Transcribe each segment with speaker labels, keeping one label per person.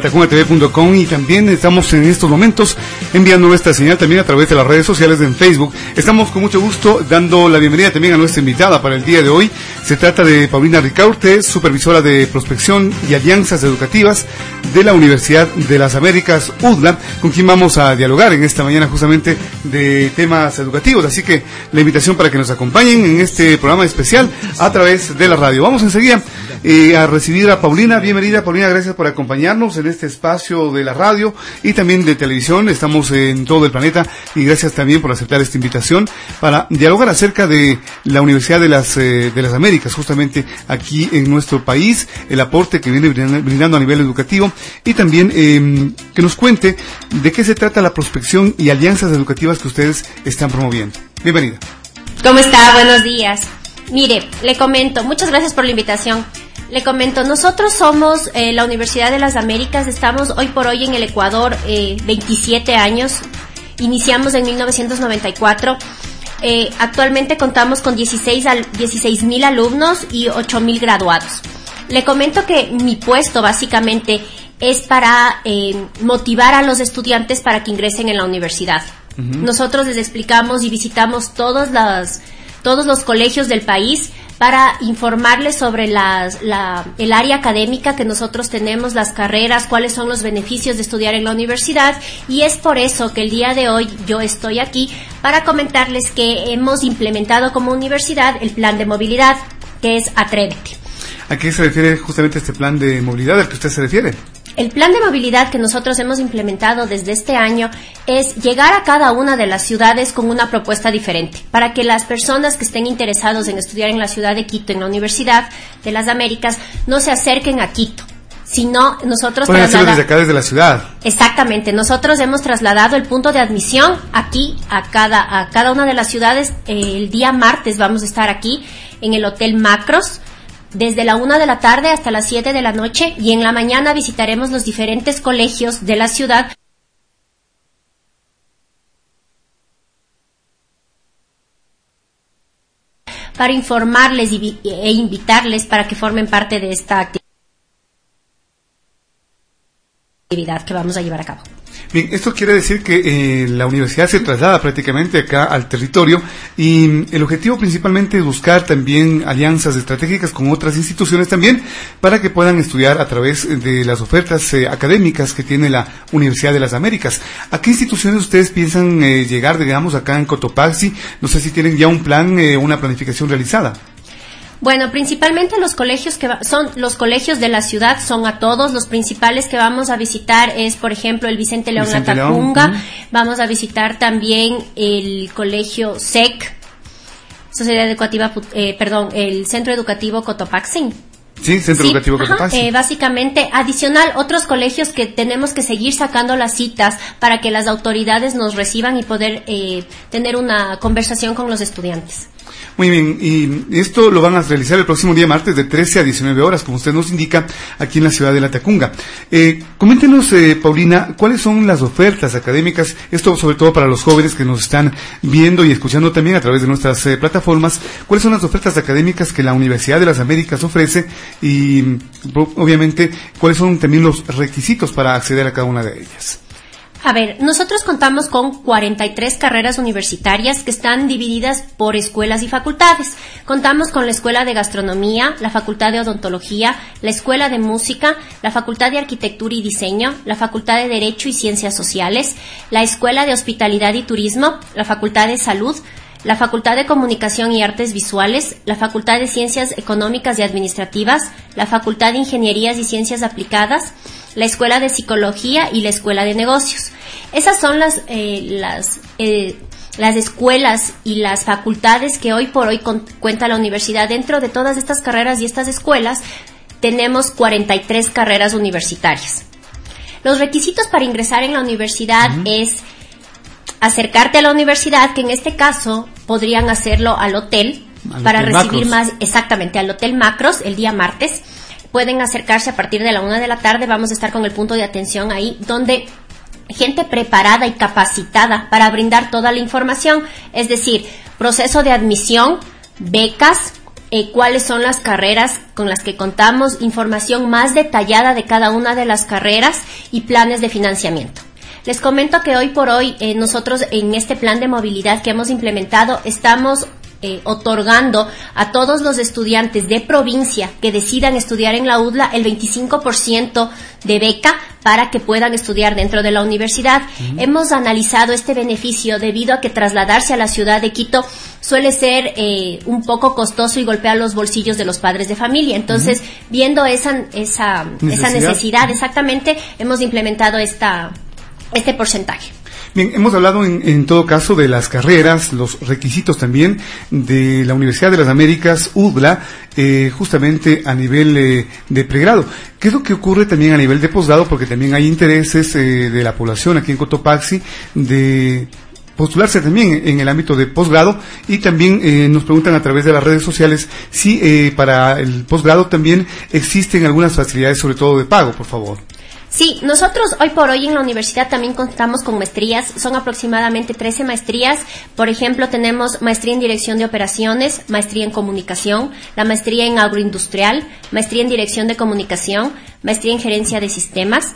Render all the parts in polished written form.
Speaker 1: latacungatv.com, y también estamos en estos momentos enviando nuestra señal también a través de las redes sociales en Facebook. Estamos con mucho gusto dando la bienvenida también a nuestra invitada para el día de hoy. Se trata de Paulina Ricaurte, supervisora de prospección y alianzas educativas de la Universidad de las Américas, UDLA, con quien vamos a dialogar en esta mañana justamente de temas educativos. Así que la invitación para que nos acompañen en este programa especial a través de la radio. Vamos enseguida a recibir a Paulina. Bienvenida, Paulina, gracias por acompañarnos en este espacio de la radio y también de televisión. Estamos en todo el planeta y gracias también por aceptar esta invitación para dialogar acerca de la Universidad de las Américas, justamente aquí en nuestro país, el aporte que viene brindando a nivel educativo, y también que nos cuente de qué se trata la prospección y alianzas educativas que ustedes están promoviendo. Bienvenida.
Speaker 2: ¿Cómo está? Buenos días. Mire, le comento, muchas gracias por la invitación. Le comento, nosotros somos la Universidad de las Américas, estamos hoy por hoy en el Ecuador 27 años, iniciamos en 1994, actualmente contamos con 16,000 alumnos y 8,000 graduados. Le comento que mi puesto básicamente es para motivar a los estudiantes para que ingresen en la universidad. Uh-huh. Nosotros les explicamos y visitamos todos los colegios del país para informarles sobre el área académica que nosotros tenemos, las carreras, cuáles son los beneficios de estudiar en la universidad, y es por eso que el día de hoy yo estoy aquí para comentarles que hemos implementado como universidad el plan de movilidad, que es Atrévete.
Speaker 1: ¿A qué se refiere justamente este plan de movilidad al que usted se refiere?
Speaker 2: El plan de movilidad que nosotros hemos implementado desde este año es llegar a cada una de las ciudades con una propuesta diferente, para que las personas que estén interesados en estudiar en la ciudad de Quito, en la Universidad de las Américas, no se acerquen a Quito, sino nosotros
Speaker 1: pueden hacerlo desde acá, desde la ciudad.
Speaker 2: Exactamente, nosotros hemos trasladado el punto de admisión aquí a cada una de las ciudades. El día martes vamos a estar aquí en el Hotel Macros, desde la 1 de la tarde hasta las 7 de la noche, y en la mañana visitaremos los diferentes colegios de la ciudad para informarles e invitarles para que formen parte de esta actividad que vamos a llevar a cabo.
Speaker 1: Bien, esto quiere decir que la universidad se traslada prácticamente acá al territorio, y el objetivo principalmente es buscar también alianzas estratégicas con otras instituciones también para que puedan estudiar a través de las ofertas académicas que tiene la Universidad de las Américas. ¿A qué instituciones ustedes piensan llegar, digamos, acá en Cotopaxi? No sé si tienen ya un plan, una planificación realizada.
Speaker 2: Bueno, principalmente los colegios son los colegios de la ciudad, son a todos. Los principales que vamos a visitar es, por ejemplo, el Vicente León Latacunga. Uh-huh. Vamos a visitar también el colegio SEC, Sociedad Educativa, el Centro Educativo Cotopaxi.
Speaker 1: Sí, Centro Educativo Cotopaxi.
Speaker 2: Básicamente, adicional, otros colegios que tenemos que seguir sacando las citas para que las autoridades nos reciban y poder tener una conversación con los estudiantes.
Speaker 1: Muy bien, y esto lo van a realizar el próximo día martes de 13 a 19 horas, como usted nos indica, aquí en la ciudad de Latacunga. Coméntenos, Paulina, ¿cuáles son las ofertas académicas? Esto sobre todo para los jóvenes que nos están viendo y escuchando también a través de nuestras plataformas. ¿Cuáles son las ofertas académicas que la Universidad de las Américas ofrece? Y, obviamente, ¿cuáles son también los requisitos para acceder a cada una de ellas?
Speaker 2: A ver, nosotros contamos con 43 carreras universitarias que están divididas por escuelas y facultades. Contamos con la Escuela de Gastronomía, la Facultad de Odontología, la Escuela de Música, la Facultad de Arquitectura y Diseño, la Facultad de Derecho y Ciencias Sociales, la Escuela de Hospitalidad y Turismo, la Facultad de Salud, la Facultad de Comunicación y Artes Visuales, la Facultad de Ciencias Económicas y Administrativas, la Facultad de Ingenierías y Ciencias Aplicadas, la Escuela de Psicología y la Escuela de Negocios. Esas son las escuelas y las facultades que hoy por hoy cuenta la universidad. Dentro de todas estas carreras y estas escuelas tenemos 43 carreras universitarias. Los requisitos para ingresar en la universidad es acercarte a la universidad, que en este caso podrían hacerlo al hotel para recibir más, exactamente, al Hotel Macros el día martes. Pueden acercarse a partir de la 1 de la tarde, vamos a estar con el punto de atención ahí, donde gente preparada y capacitada para brindar toda la información, es decir, proceso de admisión, becas, cuáles son las carreras con las que contamos, información más detallada de cada una de las carreras y planes de financiamiento. Les comento que hoy por hoy nosotros en este plan de movilidad que hemos implementado estamos otorgando a todos los estudiantes de provincia que decidan estudiar en la UDLA el 25% de beca para que puedan estudiar dentro de la universidad. Hemos analizado este beneficio debido a que trasladarse a la ciudad de Quito suele ser un poco costoso y golpear los bolsillos de los padres de familia. Entonces, viendo esa necesidad, exactamente, hemos implementado este porcentaje.
Speaker 1: Bien, hemos hablado en todo caso de las carreras, los requisitos también de la Universidad de las Américas, UDLA, justamente a nivel de pregrado. ¿Qué es lo que ocurre también a nivel de posgrado? Porque también hay intereses de la población aquí en Cotopaxi de postularse también en el ámbito de posgrado, y también nos preguntan a través de las redes sociales si para el posgrado también existen algunas facilidades, sobre todo de pago, por favor.
Speaker 2: Sí, nosotros hoy por hoy en la universidad también contamos con maestrías, son aproximadamente 13 maestrías. Por ejemplo, tenemos maestría en dirección de operaciones, maestría en comunicación, la maestría en agroindustrial, maestría en dirección de comunicación, maestría en gerencia de sistemas,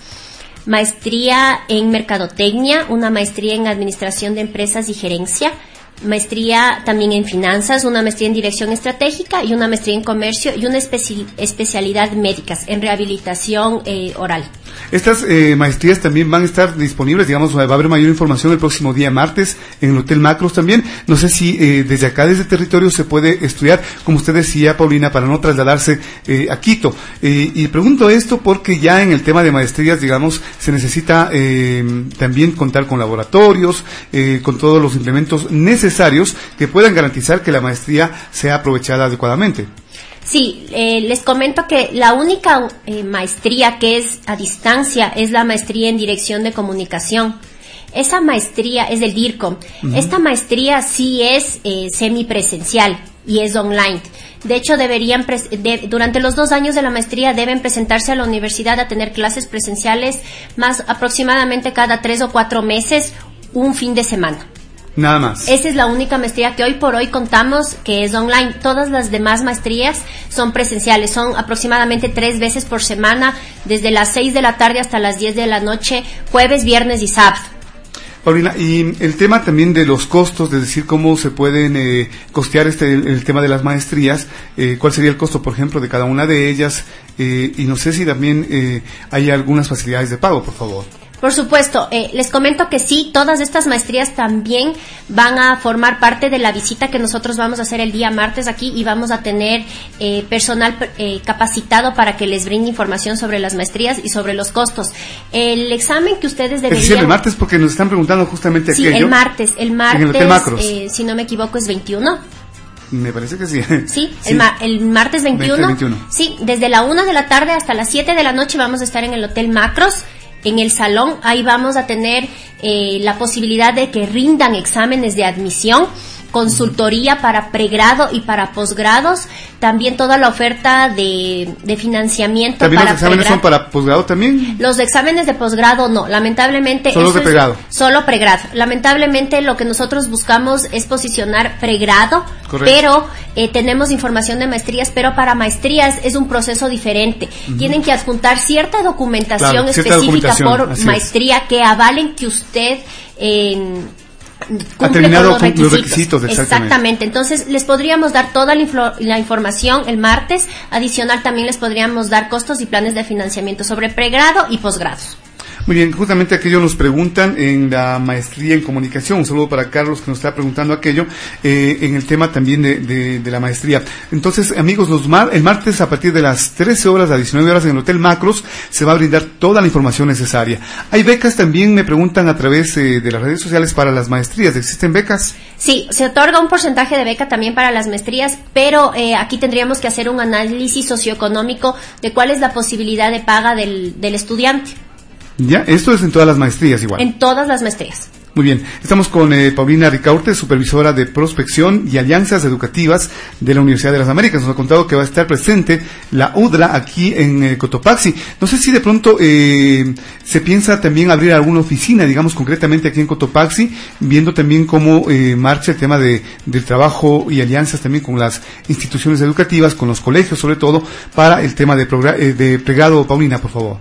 Speaker 2: maestría en mercadotecnia, una maestría en administración de empresas y gerencia, maestría también en finanzas, una maestría en dirección estratégica y una maestría en comercio y una especialidad médicas en rehabilitación oral.
Speaker 1: Estas maestrías también van a estar disponibles, digamos, va a haber mayor información el próximo día martes en el Hotel Macros también. No sé si desde acá, desde el territorio, se puede estudiar, como usted decía, Paulina, para no trasladarse a Quito. Y pregunto esto porque ya en el tema de maestrías, digamos, se necesita también contar con laboratorios, con todos los implementos necesarios que puedan garantizar que la maestría sea aprovechada adecuadamente.
Speaker 2: Sí, les comento que la única maestría que es a distancia es la maestría en dirección de comunicación. Esa maestría es del DIRCOM. Esta maestría sí es semipresencial y es online. De hecho, durante los 2 años de la maestría deben presentarse a la universidad a tener clases presenciales más aproximadamente cada 3 o 4 meses, un fin de semana.
Speaker 1: Nada más.
Speaker 2: Esa es la única maestría que hoy por hoy contamos que es online. Todas las demás maestrías son presenciales, son aproximadamente 3 veces por semana, desde las 6 de la tarde hasta las 10 de la noche, jueves, viernes y sábado.
Speaker 1: Paulina, y el tema también de los costos, es decir, cómo se pueden costear el tema de las maestrías, cuál sería el costo, por ejemplo, de cada una de ellas, y no sé si también hay algunas facilidades de pago, por favor.
Speaker 2: Por supuesto, les comento que sí, todas estas maestrías también van a formar parte de la visita que nosotros vamos a hacer el día martes aquí, y vamos a tener personal capacitado para que les brinde información sobre las maestrías y sobre los costos. El examen que ustedes deberían...
Speaker 1: Es decir, el martes, porque nos están preguntando justamente
Speaker 2: sí,
Speaker 1: aquello.
Speaker 2: el martes,
Speaker 1: en el Hotel Macros.
Speaker 2: Si no me equivoco, es 21.
Speaker 1: Me parece que sí.
Speaker 2: Sí, sí. El martes 21. Sí, desde la 1 de la tarde hasta las 7 de la noche vamos a estar en el Hotel Macros. En el salón, ahí vamos a tener la posibilidad de que rindan exámenes de admisión, consultoría para pregrado y para posgrados, también toda la oferta de financiamiento.
Speaker 1: ¿También para los exámenes son para posgrado también?
Speaker 2: Los exámenes de posgrado no, lamentablemente.
Speaker 1: Solo de pregrado.
Speaker 2: Solo pregrado. Lamentablemente lo que nosotros buscamos es posicionar pregrado. Correcto. Pero tenemos información de maestrías, pero para maestrías es un proceso diferente. Tienen que adjuntar cierta documentación específica por maestría que avalen que usted
Speaker 1: ha terminado con los requisitos.
Speaker 2: Exactamente. Entonces les podríamos dar toda la información el martes. Adicional, también les podríamos dar costos y planes de financiamiento sobre pregrado y posgrados.
Speaker 1: Muy bien, justamente aquello nos preguntan en la maestría en comunicación. Un saludo para Carlos, que nos está preguntando aquello en el tema también de la maestría. Entonces, amigos, el martes a partir de las 13 horas a 19 horas en el Hotel Macros se va a brindar toda la información necesaria. Hay becas también, me preguntan a través de las redes sociales, para las maestrías. ¿Existen becas?
Speaker 2: Sí, se otorga un porcentaje de beca también para las maestrías, pero aquí tendríamos que hacer un análisis socioeconómico de cuál es la posibilidad de paga del estudiante.
Speaker 1: Ya, esto es en todas las maestrías igual.
Speaker 2: En todas las maestrías.
Speaker 1: Muy bien, estamos con Paulina Ricaurte, supervisora de prospección y alianzas educativas de la Universidad de las Américas. Nos ha contado que va a estar presente la UDLA aquí en Cotopaxi. No sé si de pronto se piensa también abrir alguna oficina, digamos concretamente aquí en Cotopaxi, viendo también cómo marcha el tema del trabajo y alianzas también con las instituciones educativas, con los colegios sobre todo, para el tema de pregrado. Paulina, por favor.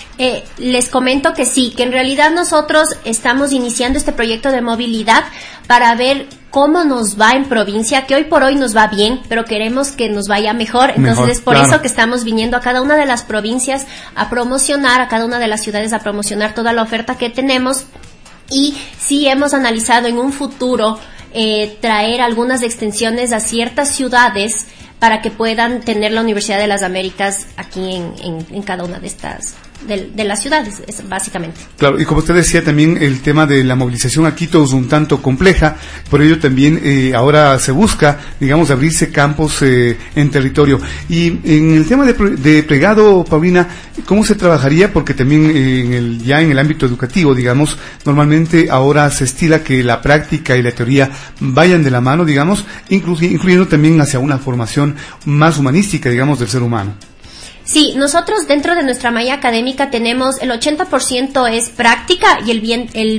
Speaker 2: Les comento que sí, que en realidad nosotros estamos iniciando este proyecto de movilidad para ver cómo nos va en provincia, que hoy por hoy nos va bien, pero queremos que nos vaya mejor. Entonces es por eso que estamos viniendo a cada una de las provincias a promocionar, a cada una de las ciudades a promocionar toda la oferta que tenemos. Y sí hemos analizado en un futuro traer algunas extensiones a ciertas ciudades para que puedan tener la Universidad de las Américas aquí en cada una de estas de las ciudades, básicamente. Claro,
Speaker 1: y como usted decía también, el tema de la movilización aquí todo es un tanto compleja, por ello también ahora se busca, digamos, abrirse campos en territorio. Y en el tema de pregrado, Paulina, ¿cómo se trabajaría? Porque también ya en el ámbito educativo, digamos, normalmente ahora se estila que la práctica y la teoría vayan de la mano, digamos, incluyendo también hacia una formación más humanística, digamos, del ser humano.
Speaker 2: Sí, nosotros dentro de nuestra malla académica tenemos el 80% es práctica y el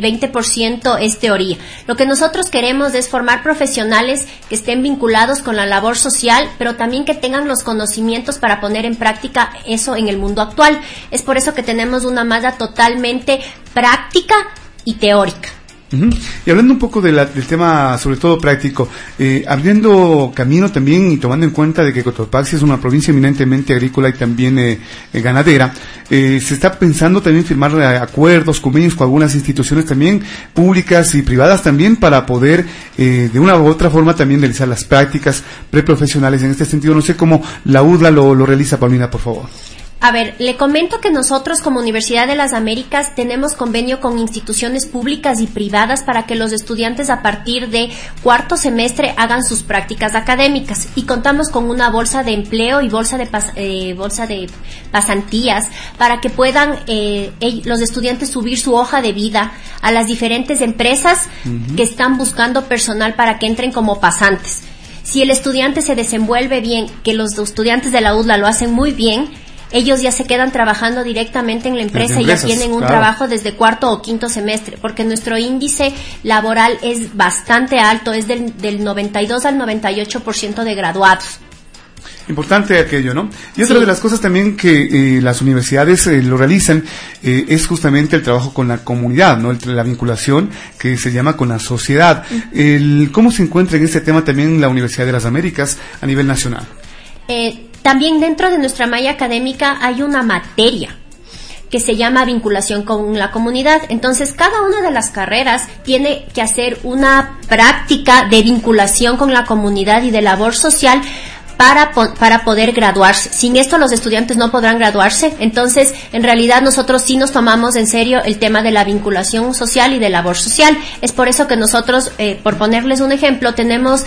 Speaker 2: 20% es teoría. Lo que nosotros queremos es formar profesionales que estén vinculados con la labor social, pero también que tengan los conocimientos para poner en práctica eso en el mundo actual. Es por eso que tenemos una malla totalmente práctica y teórica.
Speaker 1: Uh-huh. Y hablando un poco del tema, sobre todo práctico, abriendo camino también y tomando en cuenta de que Cotopaxi es una provincia eminentemente agrícola y también ganadera, se está pensando también firmar acuerdos, convenios con algunas instituciones también públicas y privadas también para poder de una u otra forma también realizar las prácticas preprofesionales. En este sentido, no sé cómo la UDLA lo realiza, Paulina, por favor.
Speaker 2: A ver, le comento que nosotros como Universidad de las Américas tenemos convenio con instituciones públicas y privadas para que los estudiantes a partir de cuarto semestre hagan sus prácticas académicas y contamos con una bolsa de empleo y bolsa de pasantías para que puedan los estudiantes subir su hoja de vida a las diferentes empresas que están buscando personal para que entren como pasantes. Si el estudiante se desenvuelve bien, que los estudiantes de la UDLA lo hacen muy bien, ellos ya se quedan trabajando directamente en la empresa y ya tienen un trabajo desde cuarto o quinto semestre, porque nuestro índice laboral es bastante alto, es del 92 al 98% de graduados.
Speaker 1: Importante aquello, ¿no? Y otra de las cosas también que las universidades lo realizan es justamente el trabajo con la comunidad, ¿no? La vinculación que se llama con la sociedad. ¿Cómo se encuentra en este tema también la Universidad de las Américas a nivel nacional?
Speaker 2: También dentro de nuestra malla académica hay una materia que se llama vinculación con la comunidad. Entonces, cada una de las carreras tiene que hacer una práctica de vinculación con la comunidad y de labor social para poder graduarse. Sin esto los estudiantes no podrán graduarse. Entonces, en realidad nosotros sí nos tomamos en serio el tema de la vinculación social y de labor social. Es por eso que nosotros, por ponerles un ejemplo, tenemos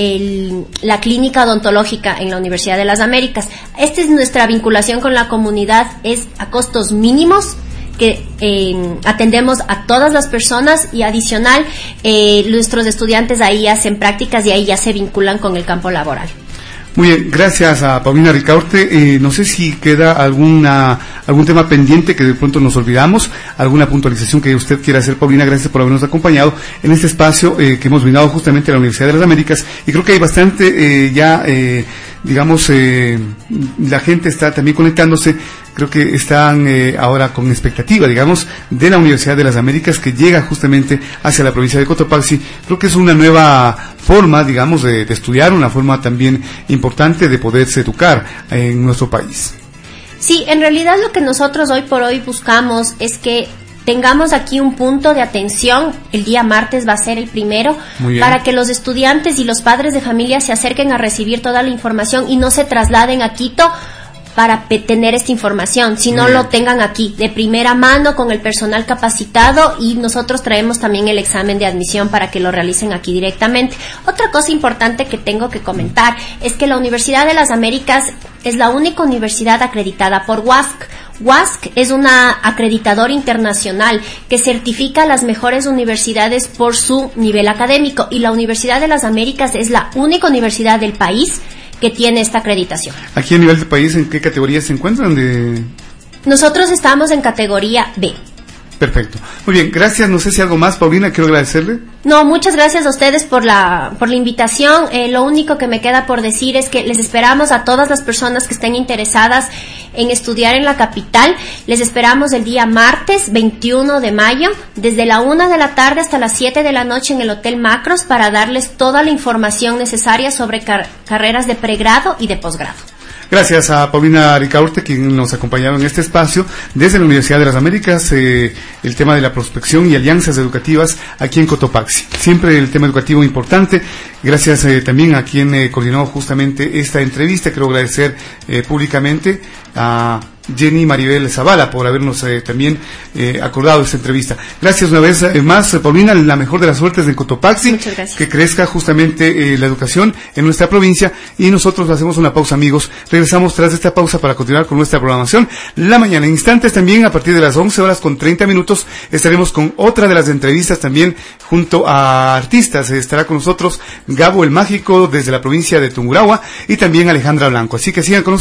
Speaker 2: la clínica odontológica en la Universidad de las Américas. Esta es nuestra vinculación con la comunidad, es a costos mínimos, que atendemos a todas las personas y adicional, nuestros estudiantes ahí hacen prácticas y ahí ya se vinculan con el campo laboral.
Speaker 1: Muy bien, gracias a Paulina Ricaurte. No sé si queda algún tema pendiente que de pronto nos olvidamos, alguna puntualización que usted quiera hacer, Paulina. Gracias por habernos acompañado en este espacio que hemos brindado justamente a la Universidad de las Américas, y creo que hay bastante la gente está también conectándose. Creo que están ahora con expectativa, digamos, de la Universidad de las Américas, que llega justamente hacia la provincia de Cotopaxi. Creo que es una nueva forma, digamos, de estudiar, una forma también importante de poderse educar en nuestro país.
Speaker 2: Sí, en realidad lo que nosotros hoy por hoy buscamos es que tengamos aquí un punto de atención. El día martes va a ser el primero, para que los estudiantes y los padres de familia se acerquen a recibir toda la información y no se trasladen a Quito para tener esta información, sino lo tengan aquí de primera mano con el personal capacitado, y nosotros traemos también el examen de admisión para que lo realicen aquí directamente. Otra cosa importante que tengo que comentar es que la Universidad de las Américas es la única universidad acreditada por UASC. WASC es una acreditadora internacional que certifica a las mejores universidades por su nivel académico, y la Universidad de las Américas es la única universidad del país que tiene esta acreditación.
Speaker 1: Aquí a nivel del país, ¿en qué categorías se encuentran?
Speaker 2: Nosotros estamos en categoría B.
Speaker 1: Perfecto. Muy bien, gracias. No sé si algo más, Paulina, quiero agradecerle.
Speaker 2: No, muchas gracias a ustedes por la invitación. Lo único que me queda por decir es que les esperamos a todas las personas que estén interesadas en estudiar en la capital. Les esperamos el día martes 21 de mayo, desde la 1 de la tarde hasta las 7 de la noche en el Hotel Macros, para darles toda la información necesaria sobre carreras de pregrado y de posgrado.
Speaker 1: Gracias a Paulina Ricaurte, quien nos acompañaba en este espacio desde la Universidad de las Américas, el tema de la prospección y alianzas educativas aquí en Cotopaxi. Siempre el tema educativo importante. Gracias también a quien coordinó justamente esta entrevista. Quiero agradecer públicamente a Jenny Maribel Zavala por habernos también acordado esta entrevista. Gracias una vez más, Paulina, la mejor de las suertes en Cotopaxi.
Speaker 2: Muchas gracias.
Speaker 1: Que crezca justamente la educación en nuestra provincia, y nosotros hacemos una pausa, amigos. Regresamos tras esta pausa para continuar con nuestra programación. La mañana, en instantes también, a partir de las 11:30, estaremos con otra de las entrevistas también junto a artistas. Estará con nosotros Gabo el Mágico desde la provincia de Tungurahua, y también Alejandra Blanco. Así que sigan con nosotros.